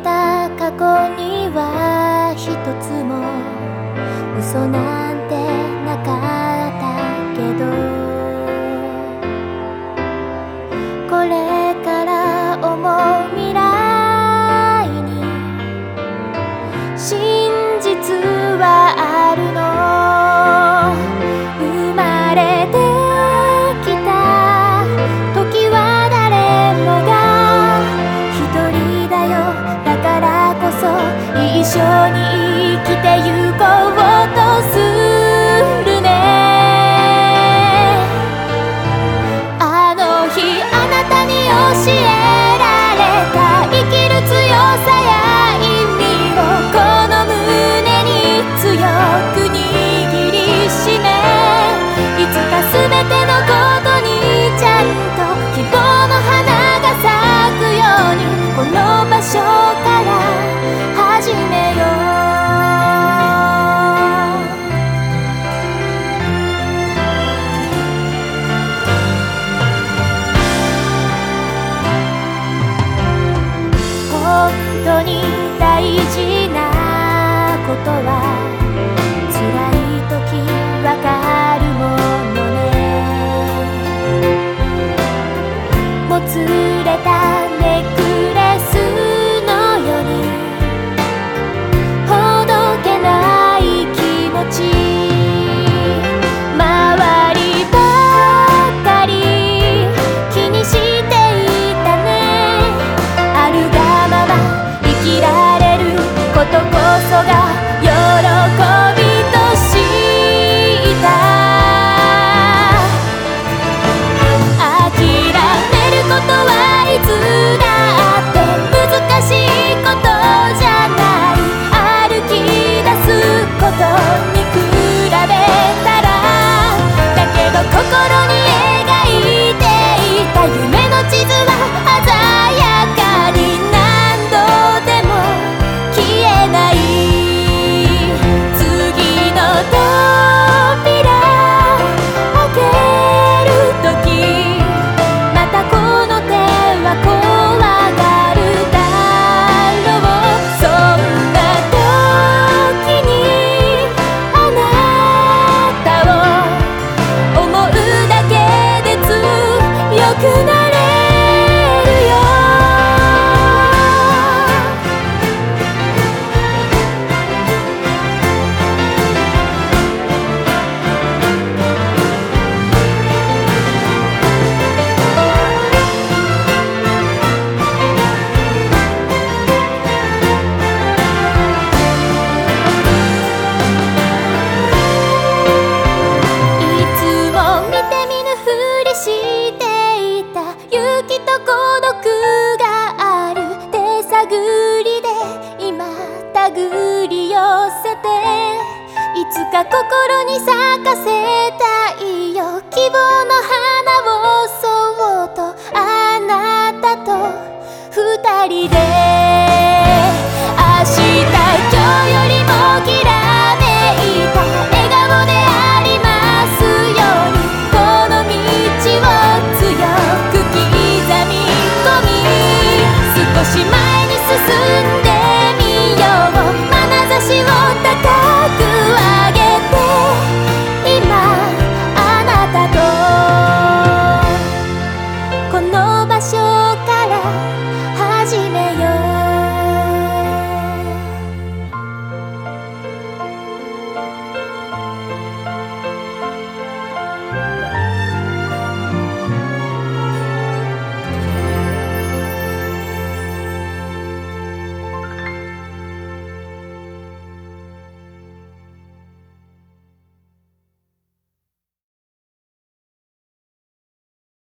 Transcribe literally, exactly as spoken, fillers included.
た過去には一つも嘘なんてなかったけど、これから思う未来に真実はあるの。生まれてきた時は誰もが一人だよ。だからこそ一緒に生きてゆこうとするね。あの日あなたに教えられた生きる強さや意味をこの胸に強く握りしめ、いつか全てのことにちゃんと希望の花が咲くように、この場所から始めよう。本当に大事なことは辛い時わかるものね。もつれたネックレスのようにほどけない気持ち、周りばかり気にしていたね。あるがまま生きられることこそが喜びとした諦めることはいつだって難しいことじゃない。歩き出すことに比べたら、だけど心に描いていた夢の地図は鮮やかに何度でも消えない。次の扉開けるとき、またこの手は怖がるだろう。そんな時にあなたを思うだけで強くなれるよ。いつも見て見ぬふりしていた勇気と孤独がある手探りで今手繰り寄せて、いつか心に咲